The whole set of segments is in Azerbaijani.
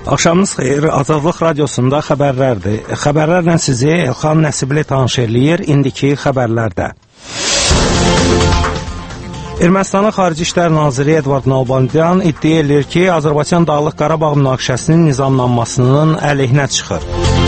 Axşamınız xeyir, Azadlıq Radiosunda xəbərlərdir. Xəbərlərlə sizi Elxan Nəsibli tanış eləyir, indiki xəbərlərdə. Ermənistanın Xarici İşlər Naziri Edvard Nalbandyan iddia edir ki, Azərbaycan Dağlıq Qarabağ münaqişəsinin nizamlanmasının əleyhinə çıxır.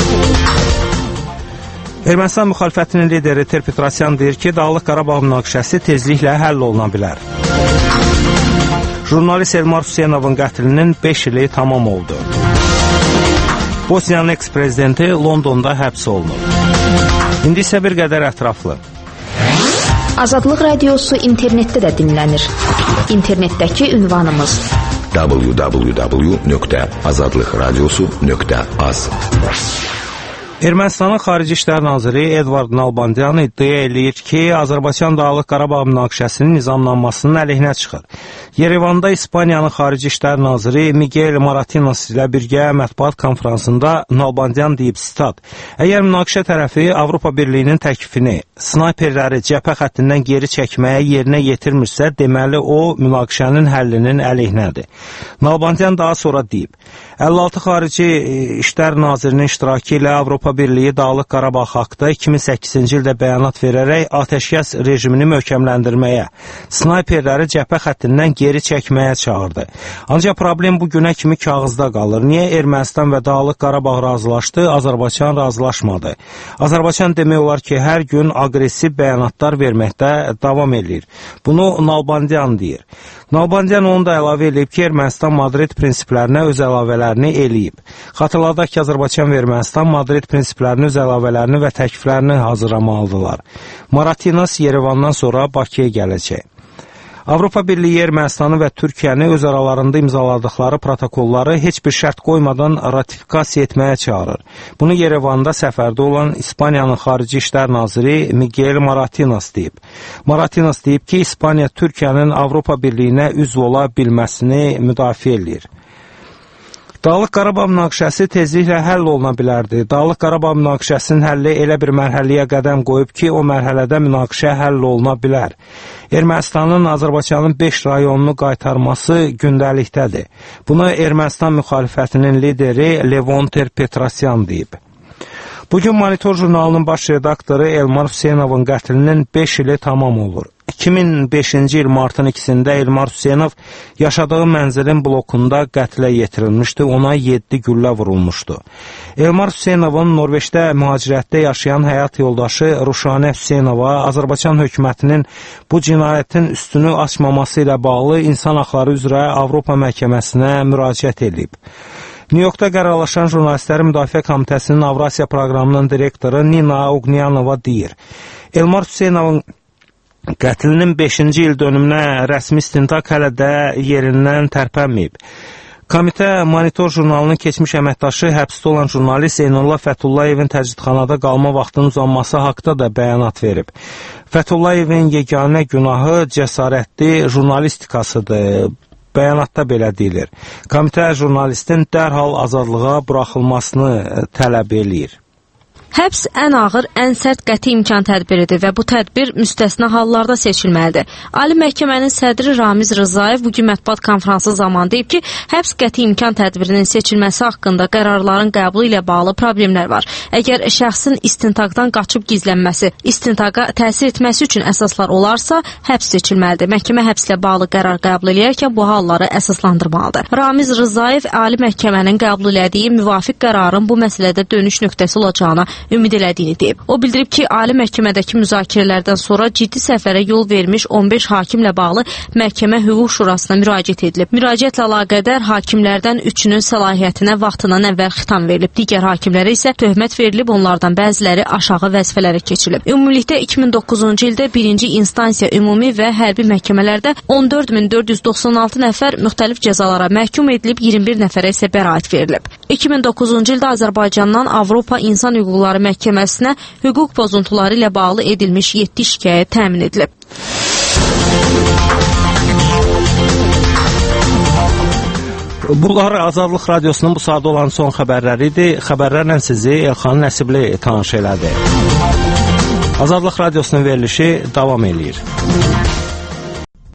Ermənistan müxalifətinin lideri Ter-Petrosyan deyir ki, Dağlıq Qarabağ münaqişəsi tezliklə həll oluna bilər. Jurnalist Elmar Hüseynovun qətlinin 5 ili tamam oldu. Bosniyanın eks-prezidenti Londonda həbs olunub. İndi isə bir qədər ətraflı. Azadlıq Radiosu internetdə də dinlənir. İnternetdəki ünvanımız www.azadlıqradiosu.az. Ermənistanın Xarici İşlər Naziri Edvard Nalbandyan iddia eləyir ki, Azərbaycan Dağlıq Qarabağ münaqişəsinin nizamlanmasının əleyhinə çıxır. Yerevanda İspaniyanın Xarici İşlər Naziri Miguel Moratinos ilə birgə mətbuat konferansında Nalbandyan deyib, sitat, əgər münaqişə tərəfi Avropa Birliyinin təklifini, snayperləri cəbhə xəttindən geri çəkməyə yerinə yetirmirsə, deməli o, münaqişənin həllinin əleyhinədir. Nalbandyan daha sonra deyib, 56 Xarici İşlər Nazirinin iştirakı ilə Avropa Birliyi Dağlıq Qarabağ haqqda 2008-ci ildə bəyanat verərək atəşkəs rejimini möhkəmləndirməyə, snayperləri cəbhə xəttindən geri çəkməyə çağırdı. Ancaq problem bu günə kimi kağızda qalır. Niyə Ermənistan və Dağlıq Qarabağ razılaşdı, Azərbaycan razılaşmadı? Azərbaycan demək olar ki, hər gün aqressiv bəyanatlar verməkdə davam edir. Bunu Nalbandyan deyir. Nalbandyan onu da əlavə edib ki, Ermənistan Madrid prinsiplərinə öz əlavələrini eləyib. Xatırladaq ki, Azərbaycan və Ermənistan Madrid prinsiplərini, öz əlavələrini və təkliflərini hazırlamalıdırlar. Moratinos Yerevandan sonra Bakıya gələcək. Avropa Birliyi Ermənistanı və Türkiyəni öz aralarında imzaladıkları protokolları heç bir şərt qoymadan ratifikasiya etməyə çağırır. Bunu Yerevanda səfərdə olan İspaniyanın Xarici İşlər Naziri Miguel Moratinos deyib. Moratinos deyib ki, İspaniya Türkiyənin Avropa Birliyinə üzv ola bilməsini müdafiə edir. Dağlıq Qarabağ münaqişəsi tezliklə həll oluna bilərdi. Dağlıq Qarabağ münaqişəsinin həlli elə bir mərhələyə qədəm qoyub ki, o mərhələdə münaqişə həll oluna bilər. Ermənistanın Azərbaycanın 5 rayonunu qaytarması gündəlikdədir. Bunu Ermənistan müxalifətinin lideri Levon Ter-Petrosyan deyib. Bugün Monitor jurnalının baş redaktoru Elmar Hüseynovun qətlinin 5 ili tamam olur. 2005-ci il martın 2-də Elmar Hüseynov yaşadığı mənzilin blokunda qətlə yetirilmişdi, ona 7 güllə vurulmuşdu. Elmar Hüseynovun Norveçdə mühacirətdə yaşayan həyat yoldaşı Ruşanə Hüseynova Azərbaycan hökumətinin bu cinayətin üstünü açmaması ilə bağlı İnsan Haqları üzrə Avropa Məhkəməsinə müraciət edib. Nyu-Yorkda qərarlaşan Jurnalistlərin Müdafiə Komitəsinin Avrasiya proqramının direktoru Nina Ognyanova deyir, Elmar Hüseynovun qətlinin 5-ci il dönümünə rəsmi istintaq hələ də yerindən tərpənməyib. Komitə Monitor jurnalının keçmiş əməkdaşı həbsdə olan jurnalist Zeynullah Fətullayevin təcridxanada qalma vaxtının uzanması haqda da bəyanat verib. Fətullayevin yeganə günahı cəsarətli jurnalistikasıdır. Bəyanatda belə deyilir. Komitə jurnalistin dərhal azadlığa buraxılmasını tələb eləyir. Həbs ən ağır, ən sərt qəti imkan tədbiridir və bu tədbir müstəsna hallarda seçilməlidir. Ali Məhkəmənin sədri Ramiz Rzayev bugün mətbuat konfransı zamanı deyib ki, həbs qəti imkan tədbirinin seçilməsi haqqında qərarların qəbulu ilə bağlı problemlər var. Əgər şəxsin istintaqdan qaçıb gizlənməsi, istintaqa təsir etməsi üçün əsaslar olarsa, həbs seçilməlidir. Məhkəmə həbslə bağlı qərar qəbul edərkən bu halları əsaslandırmalıdır. Ramiz Rzayev Ali Məhkəmənin qəbul elədiyi müvafiq qərarın bu məsələdə dönüş nöqtəsi olacağına ümid elədiyini deyib. O bildirib ki, Ali Məhkəmədəki müzakirələrdən sonra ciddi səhvlərə yol vermiş 15 hakimlə bağlı Məhkəmə Hüquq Şurasına müraciət edilib. Müraciətlə əlaqədar hakimlərdən 3-ünün səlahiyyətinə vaxtından əvvəl xitam verilib. Digər hakimlərə isə töhmət verilib, onlardan bəziləri aşağı vəzifələrə keçilib. Ümumilikdə 2009-cu ildə 1-ci instansiya ümumi və hərbi məhkəmələrdə 14.496 nəfər müxtəlif cəzalara məhkum edilib, 21 nəfərə isə bəraət verilib. 2009-cu ildə Azərbaycandan Avropa İnsan Hüquqları Məhkəməsinə hüquq pozuntuları ilə bağlı edilmiş 7 şikayət təmin edilib. Bunlar Azadlıq Radiosunun bu saatda olan son xəbərləri idi. Xəbərlərlə sizi Elxan Nəsibli tanış elədi. Azadlıq Radiosunun verilişi davam eləyir.